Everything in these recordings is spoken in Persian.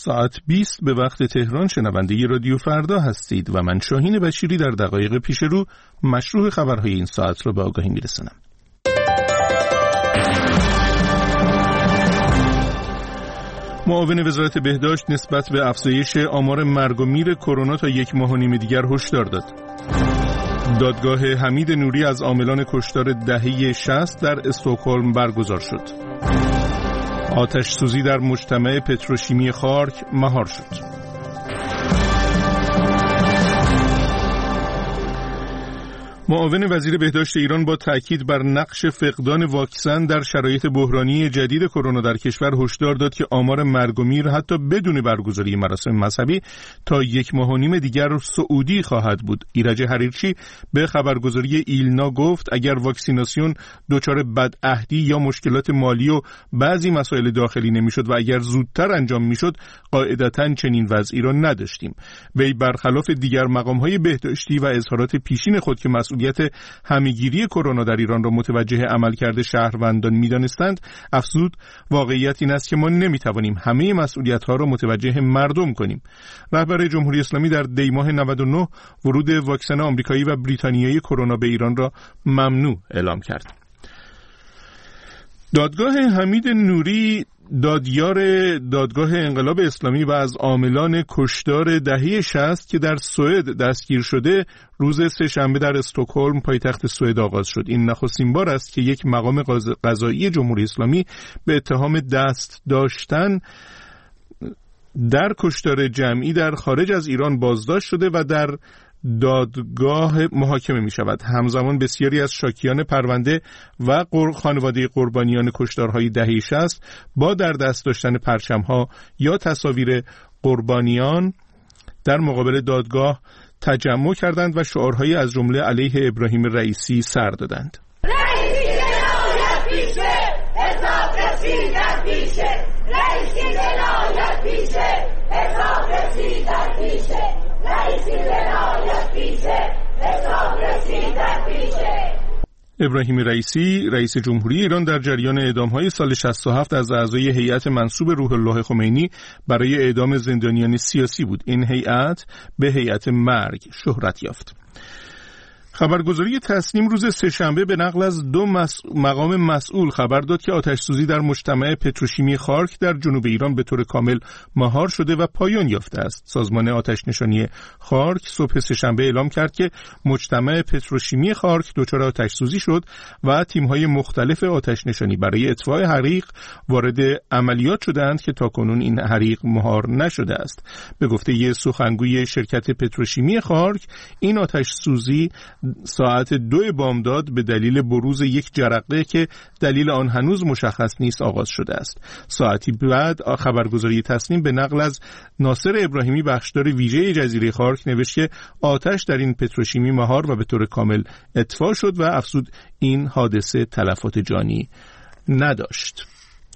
ساعت 20 به وقت تهران شنونده رادیو فردا هستید و من شاهین بشیری در دقایق پیش رو مشروع خبرهای این ساعت را به آگاهی میرسانم. معاون وزارت بهداشت نسبت به افزایش آمار مرگ و میر کرونا تا 1 ماه و نیم دیگر هشدار داد. دادگاه حمید نوری از عاملان کشتار دهه 60 در استکهلم برگزار شد. آتش سوزی در مجتمع پتروشیمی خارک مهار شد. معاون وزیر بهداشت ایران با تاکید بر نقش فقدان واکسن در شرایط بحرانی جدید کرونا در کشور هشدار داد که آمار مرگ و میر حتی بدون برگزاری مراسم مذهبی تا 1 ماه و نیم دیگر صعودی خواهد بود. ایرج حریرچی به خبرگزاری ایلنا گفت اگر واکسیناسیون دچار بدعهدی یا مشکلات مالی و بعضی مسائل داخلی نمیشد و اگر زودتر انجام میشد قاعدتاً چنین وضعی را نداشتیم. وی برخلاف دیگر مقام‌های بهداشتی و اظهارات پیشین خود که مسئولیت همه‌گیری کرونا در ایران را متوجه عملکرد شهروندان می‌دانستند افزود واقعیت این است که ما نمی‌توانیم همه مسئولیت‌ها را متوجه مردم کنیم. رهبر جمهوری اسلامی در دی ماه 99 ورود واکسن آمریکایی و بریتانیایی کرونا به ایران را ممنوع اعلام کرد. دادگاه حمید نوری دادیار دادگاه انقلاب اسلامی و از عاملان کشتار دهه 60 که در سوئد دستگیر شده روز سه‌شنبه در استکهلم پایتخت سوئد آغاز شد. این نخستین بار است که یک مقام قضایی جمهوری اسلامی به اتهام دست داشتن در کشتار جمعی در خارج از ایران بازداشت شده و در دادگاه محاکمه می شود. همزمان بسیاری از شاکیان پرونده و خانواده قربانیان کشتارهای دهه 60 با در دست داشتن پرچم‌ها یا تصاویر قربانیان در مقابل دادگاه تجمع کردند و شعارهایی از جمله علیه ابراهیم رئیسی سر دادند. ابراهیم رئیسی رئیس جمهوری ایران در جریان اعدام‌های سال 67 از اعضای هیئت منسوب روح الله خمینی برای اعدام زندانیان سیاسی بود. این هیئت به هیئت مرگ شهرت یافت. خبرگزاری تسنیم روز سه‌شنبه به نقل از 2 مقام مسئول خبر داد که آتش‌سوزی در مجتمع پتروشیمی خارک در جنوب ایران به طور کامل مهار شده و پایان یافته است. سازمان آتش‌نشانی خارک صبح سه‌شنبه اعلام کرد که مجتمع پتروشیمی خارک دچار آتش‌سوزی شد و تیم‌های مختلف آتش‌نشانی برای اطفاء حریق وارد عملیات شدند که تاکنون این حریق مهار نشده است. به گفته سخنگوی شرکت پتروشیمی خارک این آتش‌سوزی ساعت 2 بامداد به دلیل بروز یک جرقه که دلیل آن هنوز مشخص نیست آغاز شده است. ساعتی بعد خبرگزاری تسنیم به نقل از ناصر ابراهیمی بخشدار ویژه جزیره خارک نوشت که آتش در این پتروشیمی مهار و به طور کامل اطفاء شد و افزود این حادثه تلفات جانی نداشت.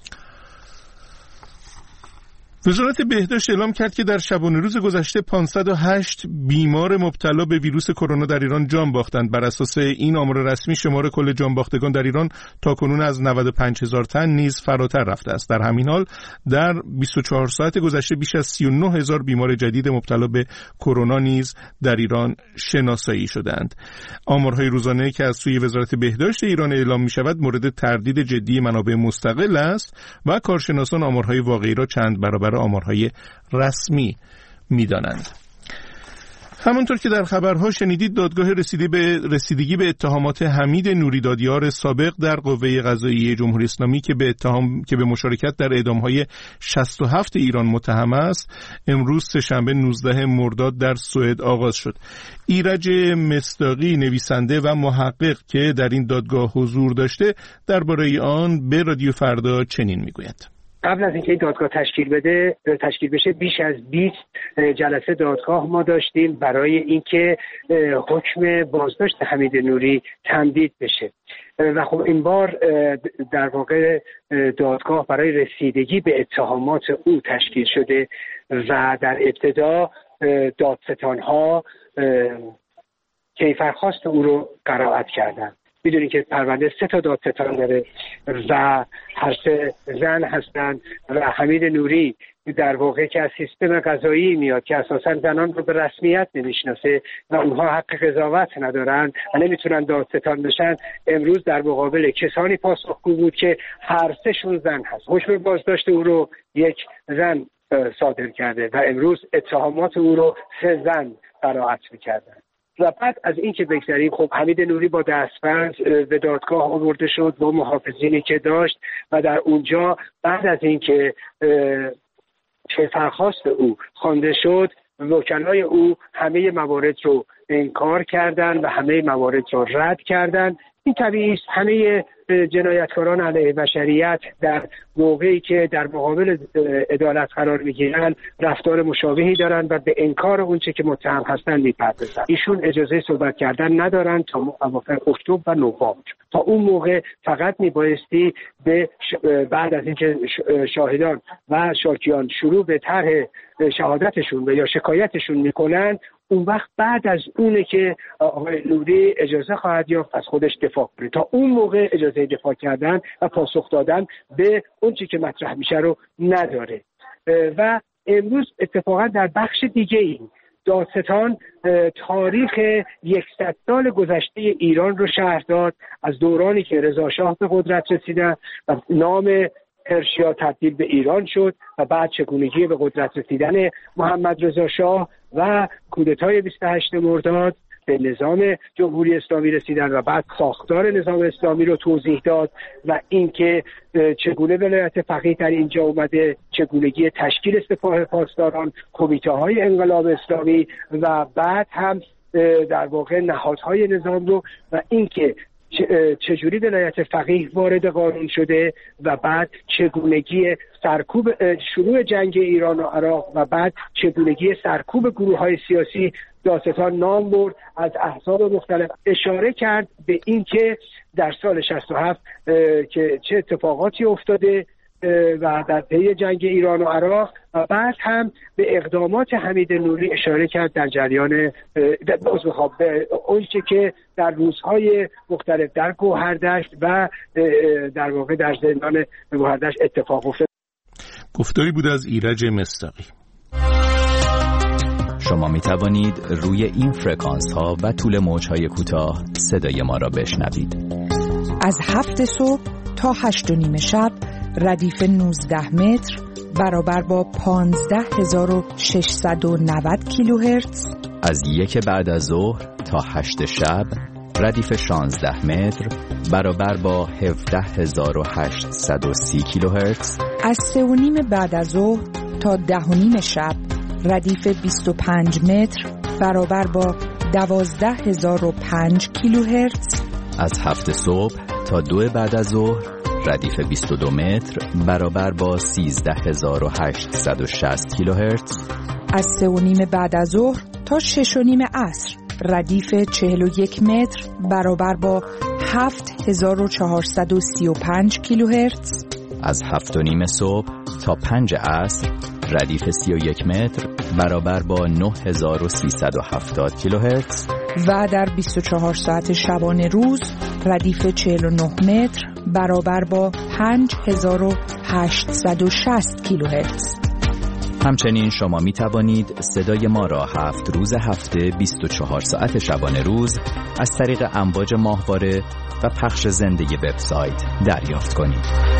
وزارت بهداشت اعلام کرد که در شبانه روز گذشته 508 بیمار مبتلا به ویروس کرونا در ایران جان باختند. بر اساس این آمار رسمی شمار کل جان باختگان در ایران تاکنون از 95,000 تن نیز فراتر رفته است. در همین حال در 24 ساعت گذشته بیش از 39,000 بیمار جدید مبتلا به کرونا نیز در ایران شناسایی شدند. آمارهای روزانه که از سوی وزارت بهداشت ایران اعلام می شود مورد تردید جدی منابع مستقل است و کارشناسان آمارهای واقعی را چند برابر آمارهای رسمی می‌دانند. همونطور که در خبرها شنیدید دادگاه رسیدگی به اتهامات حمید نوری دادیار سابق در قوه قضاییه جمهوری اسلامی که به مشارکت در اعدام‌های 67 ایران متهم است امروز سه‌شنبه 19 مرداد در سوئد آغاز شد. ایرج مصداقی نویسنده و محقق که در این دادگاه حضور داشته درباره آن به رادیو فردا چنین میگوید. قبل از اینکه این دادگاه تشکیل بشه بیش از 20 جلسه دادگاه ما داشتیم برای اینکه حکم بازداشت حمید نوری تمدید بشه و خب این بار در واقع دادگاه برای رسیدگی به اتهامات او تشکیل شده و در ابتدا دادستان‌ها کیفرخواست او رو قرائت کردند. میدونید که پرونده 3 تا دادستان داره و هر 3 زن هستند و حمید نوری در واقع که از سیستم قضایی میاد که اساساً زنان رو به رسمیت نمیشناسه و اونها حق قضاوت ندارن و نمیتونن دادستان بشن، امروز در مقابل کسانی پاسخگو بود که هر سهشون زن هست. حکم بازداشت او رو یک زن صادر کرده و امروز اتهامات او رو 3 زن براعت میکردن. و بعد از این که بگذاریم، خب حمید نوری با دستبند به دادگاه آورده شد با محافظینی که داشت و در اونجا بعد از این که درخواست او خوانده شد، وکلای او همه موارد رو انکار کردند و همه موارد رو رد کردند. این طبیعی است، همه جنایتکاران علیه بشریت در موقعی که در مقابل عدالت قرار میگیرن رفتار مشابهی دارن و به انکار اونچه که متهم هستن میپردازن. ایشون اجازه صحبت کردن ندارن تا اواخر اکتبر و نوامبر. تا اون موقع فقط میبایستی بعد از اینکه شاهدان و شاکیان شروع به طرح شهادتشون و یا شکایتشون میکنن، اون وقت بعد از اونه که آقای نوری اجازه خواهد یافت از خودش دفاع کنه. تا اون موقع اجازه دفاع کردن و پاسخ دادن به اون چیزی که مطرح میشه رو نداره. و امروز اتفاقا در بخش دیگه این دادستان تاریخ 100 سال گذشته ایران رو شرح داد، از دورانی که رضا شاه به قدرت رسیدن و نام پرشیا تبدیل به ایران شد و بعد چگونگی به قدرت رسیدن محمد رضا شاه و کودتای 28 مرداد به نظام جمهوری اسلامی رسیدن و بعد ساختار نظام اسلامی رو توضیح داد و اینکه چگونه ولایت فقیه در اینجا اومده، چگونگی تشکیل سپاه پاسداران، کمیته‌های انقلاب اسلامی و بعد هم در واقع نهادهای نظام رو و اینکه چجوری ولایت فقیه وارد قانون شده و بعد چگونگی سرکوب شروع جنگ ایران و عراق و بعد چگونگی سرکوب گروه‌های سیاسی. دادستان نام برد از احزاب مختلف، اشاره کرد به این که در سال 67 که چه اتفاقاتی افتاده و در پی جنگ ایران و عراق و بعد هم به اقدامات حمید نوری اشاره کرد در جریان به اونچه که در روزهای مختلف در گوهردشت و در واقع در زندان گوهردشت اتفاق افتاد. گفتاری بود از ایرج مصداقی. شما می توانید روی این فرکانس ها و طول موج های کوتاه صدای ما را بشنوید. از 7 صبح تا 8:30 شب ردیف 19 متر برابر با 15690 کیلوهرتز. از 1 بعد از ظهر تا 8 شب ردیف 16 متر برابر با 17830 کیلوهرتز. از 3:30 بعد از ظهر تا 10:30 شب ردیف 25 متر برابر با 12005 کیلوهرتز. از 7 صبح تا 2 بعد از ظهر ردیف 22 متر برابر با 13860 کیلوهرتز. از 3:30 بعد از ظهر تا 6:30 عصر ردیف 41 متر برابر با 7435 کیلوهرتز. از 7:30 صبح تا 5 عصر ردیف 31 متر برابر با 9370 کیلوهرتز. و در 24 ساعت شبانه روز ردیف 49 متر برابر با 5860 کیلوهرتز. همچنین شما می توانید صدای ما را 7 روز هفته 24 ساعت شبانه روز از طریق امواج ماهواره و پخش زنده وبسایت دریافت کنید.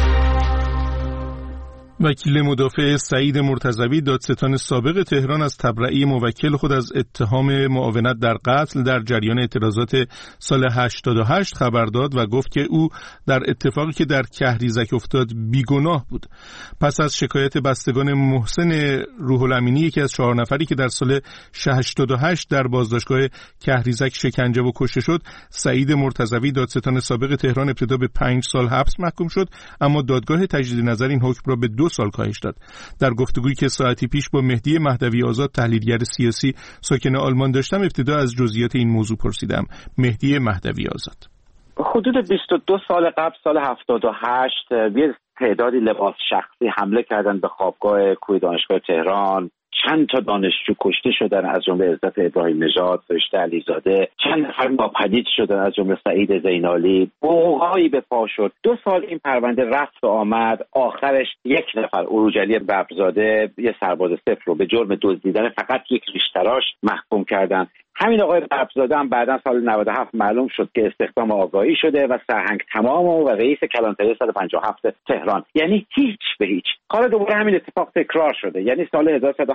وکیل مدافع سعید مرتضوی دادستان سابق تهران از تبرئه موکل خود از اتهام معاونت در قتل در جریان اعتراضات سال 88 خبر داد و گفت که او در اتفاقی که در کهریزک افتاد بیگناه بود. پس از شکایت بستگان محسن روح الامینی، یکی از 4 نفری که در سال 88 در بازداشتگاه کهریزک شکنجه و کشته شد، سعید مرتضوی دادستان سابق تهران ابتدا به 5 سال حبس محکوم شد، اما دادگاه تجدید نظر این حکم را به 2 سال کاهش داد. در گفتگویی که ساعتی پیش با مهدی مهدوی آزاد تحلیلگر سیاسی ساکن آلمان داشتم، ابتدا از جزئیات این موضوع پرسیدم. مهدی مهدوی آزاد: حدود 22 سال قبل، سال 78، یه تعدادی لباس شخصی حمله کردن به خوابگاه کوی دانشگاه تهران. چند تا دانشجو کشته شدن از جمله عزت ابراهیم نژاد، فرشته علیزاده، چند نفر ناپدید شدن از جمله سعید زینالی، بوقایی به پا شد. 2 سال این پرونده رفت و آمد، آخرش 1 نفر عروجعلی ببرزاده یه سرباز صفر رو به جرم دزدیدن فقط 1 ریشتراش محکوم کردن. همین آقای ببرزاده هم بعدا سال 97 معلوم شد که استخدام آگاهی شده و سرهنگ تمام و رئیس کلانتری 157 تهران. یعنی هیچ به هیچ. حالا دوباره همین اتفاق تکرار شده. یعنی سال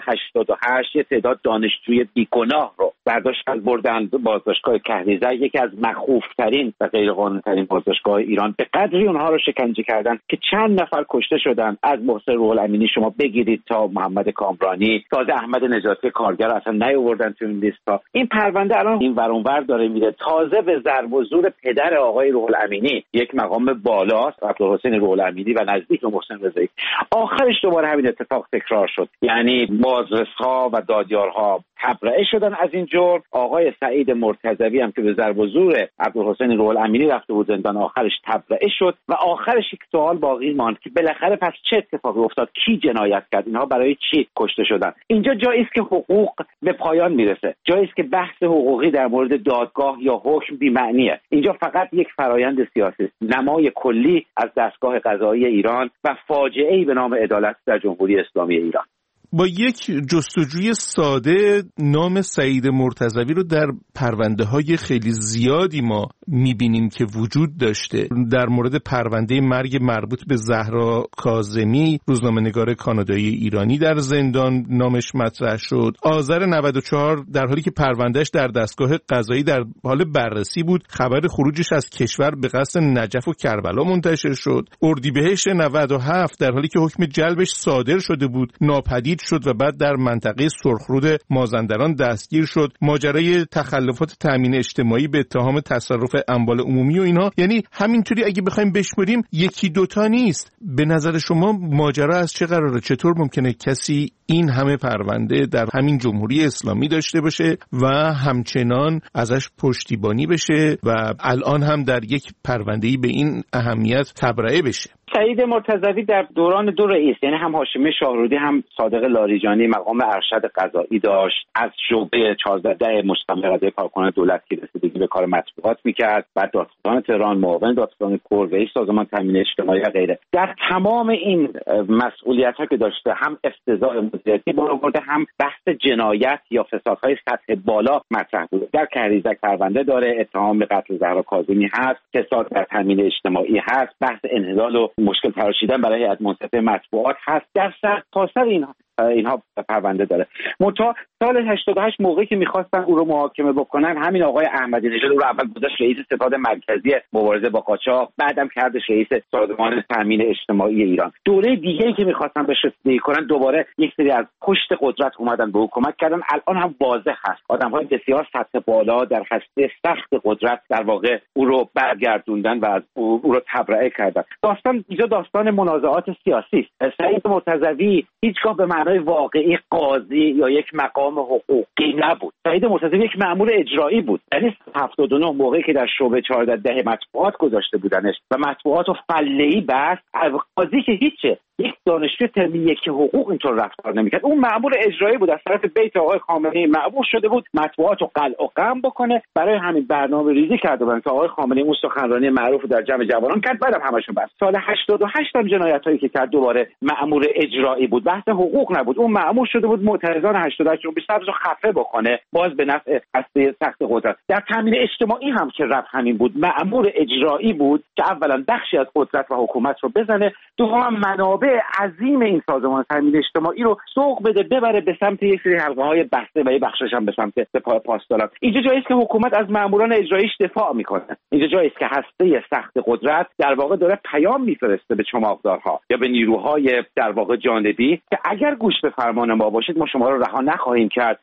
1188 یه تعداد دانشجوی بیگناه رو برداشتن بردن بازداشتگاه کهریزک، یکی از مخوفترین و غیرقانونی‌ترین بازداشتگاه ایران. به قدری اونها رو شکنجه کردن که چند نفر کشته شدن، از محسن روح الامینی شما بگیرید تا محمد کامرانی، تازه احمد نجاتی کارگر اصلا نیاوردن تو این لیستا. این پرونده الان این ور اون ور داره میره. تازه به ضرب و زور پدر آقای روح الامینی، یک مقام بالاست، عبدالحسین روح الامینی و نزدیک به محسن رضایی، آخرش دوباره همین اتفاق تکرار شد. یعنی بازرس‌ها و دادیارها تبرئه شدن از این جرم. آقای سعید مرتضوی هم که به ضرب و زور عبدالحسین روح الامینی رفته بود زندان، آخرش تبرئه شد و آخرش یک سوال باقی ماند که بالاخره پس چه اتفاقی افتاد؟ کی جنایت کرد؟ اینها برای چی کشته شدن؟ اینجا جایی است که حقوق به پایان میرسه. جایی است که بحث حقوقی در مورد دادگاه یا حکم بی‌معنیه. اینجا فقط یک فرایند سیاسی است، نمای کلی از دستگاه قضایی ایران و فاجعه‌ای به نام عدالت در جمهوری اسلامی ایران. با یک جستجوی ساده نام سعید مرتضوی رو در پرونده‌های خیلی زیادی ما می‌بینیم که وجود داشته. در مورد پرونده مرگ مربوط به زهرا کاظمی، روزنامه‌نگار کانادایی ایرانی در زندان نامش مطرح شد. آذر 94 در حالی که پروندهش در دستگاه قضایی در حال بررسی بود، خبر خروجش از کشور به قصد نجف و کربلا منتشر شد. اردیبهشت 97 در حالی که حکم جلبش صادر شده بود، ناپدید شد و بعد در منطقه سرخرود مازندران دستگیر شد. ماجرای تخلفات تامین اجتماعی به اتهام تصرف اموال عمومی و اینها، یعنی همینطوری اگه بخوایم بشمریم یکی دوتا نیست. به نظر شما ماجرا از چه قراره؟ چطور ممکنه کسی این همه پرونده در همین جمهوری اسلامی داشته باشه و همچنان ازش پشتیبانی بشه و الان هم در یک پرونده‌ای به این اهمیت تبرئه بشه؟ سعید مرتضوی در دوران 2 رئیس، یعنی هم هاشمی شاهرودی هم صادق لاریجانی، مقام ارشد قضایی داشت. از شعبه 14 مجتمع قضایی کارکنان دولتی رسیدگی به کار مطبوعات میکرد. بعد دادستان تهران، معاون دادستان کور، رئیس سازمان تامین اجتماعی و غیره. در تمام این مسئولیت‌ها که داشته، هم افتضاح مدیریتی برآورده، هم بحث جنایت یا فسادهای سطح بالا مطرح بود. در کهریزک پرونده داره، اتهام به قتل زهرا کاظمی هست، فساد در تامین اجتماعی هست، بحث انحلال و مشکل تراشیدن برای هیئت منصفه مطبوعات هست. در سرتاسر اینها پرونده داره. منتها سال 88 موقعی که می‌خواستن او رو محاکمه بکنن، همین آقای احمدی نژاد او رو اول گذاشت رئیس ستاد مرکزی مبارزه با قاچاق، بعدم کردش رئیس سازمان تامین اجتماعی ایران. دوره دیگه‌ای که می‌خواستن بهش رسیدگی کنن، دوباره یک سری از پشت قدرت اومدن به حکومت کردن. الان هم واضح هست آدم‌های بسیار سطح بالا در هسته سخت قدرت در واقع او رو برگردوندن و از او رو تبرئه کردن. اینجا داستان منازعات سیاسی است. سعید مرتضوی هیچگاه به معنای واقعی قاضی یا یک مقام حقوقی نبود. سعید مرتضوی یک مأمور اجرایی بود. یعنی 79 موقعی که در شعبه 14 مطبوعات گذاشته بودنش و مطبوعات رو فله‌ای بست، قاضی که هیچه، یک دانشجو ترم 1 حقوق اینطور رفتار نمی‌کرد. اون مأمور اجرایی بود، از طرف بیت آقای خامنه‌ای مأمور شده بود مطبوعات رو قلع و قم بکنه. برای همین برنامه‌ریزی کرده بودن که آقای خامنه‌ای اون سخنرانی معروف در جمع جوانان کرد، بعدم همشون بس. سال 88 هم جنایتایی که کرد دوباره مأمور اجرایی بود، بحث حقوق نبود. اون مأمور شده بود معترضان 88 رو به سبز خفه بکنه، باز به نفع هسته سخت قدرت. در تامین اجتماعی هم که رفت همین بود، مأمور اجرایی بود که اولا بخشی از قدرت و حکومت رو بزنه، دوم منابع عظیم این سازمان تامین اجتماعی رو سوق بده، ببره به سمت یک سری حلقه‌های بسته و یه بخشش هم به سمت سپاه پاسداران. اینجا جایی است که حکومت از مأموران اجراییش دفاع میکنه. اینجا جایی است که هسته سخت قدرت در واقع داره پیام میفرسته به چماقدارها یا به نیروهای در واقع جانبی که اگر گوش به فرمان ما باشید ما شما رو رها نخواهیم کرد.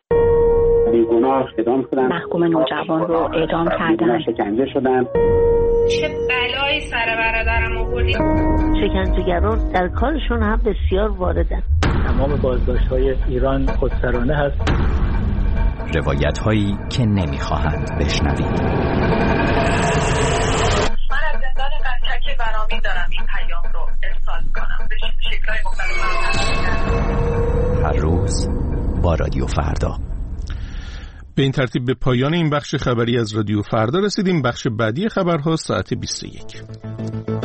بیگناه اعدام شدن، محکوم نوجوان رو اعدام کردن، شکنجه شدن. چه بلایی سر برادرم آوردی؟ شکنجهگران در کارشون هم بسیار واردن. تمام بازداشت‌های ایران خودسرانه هست. روایت‌هایی که نمی‌خواهند بشنوید. من از زندان قنچک برامی دارم این پیام رو ارسال کنم به شکل‌های مختلف. هر روز با رادیو فردا. به این ترتیب به پایان این بخش خبری از رادیو فردا رسیدیم. بخش بعدی خبرها ساعت 21.